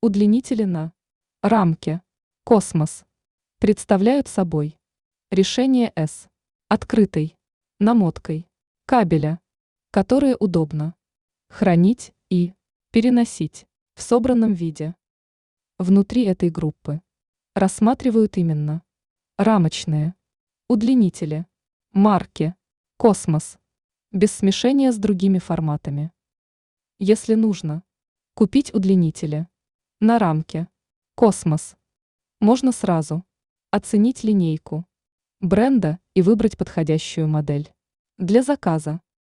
Удлинители на рамке «Космос» представляют собой решение с открытой намоткой кабеля, которые удобно хранить и переносить в собранном виде. Внутри этой группы рассматривают именно рамочные удлинители марки «Космос» без смешения с другими форматами. Если нужно купить удлинители на рамке «Космос», можно сразу оценить линейку бренда и выбрать подходящую модель для заказа.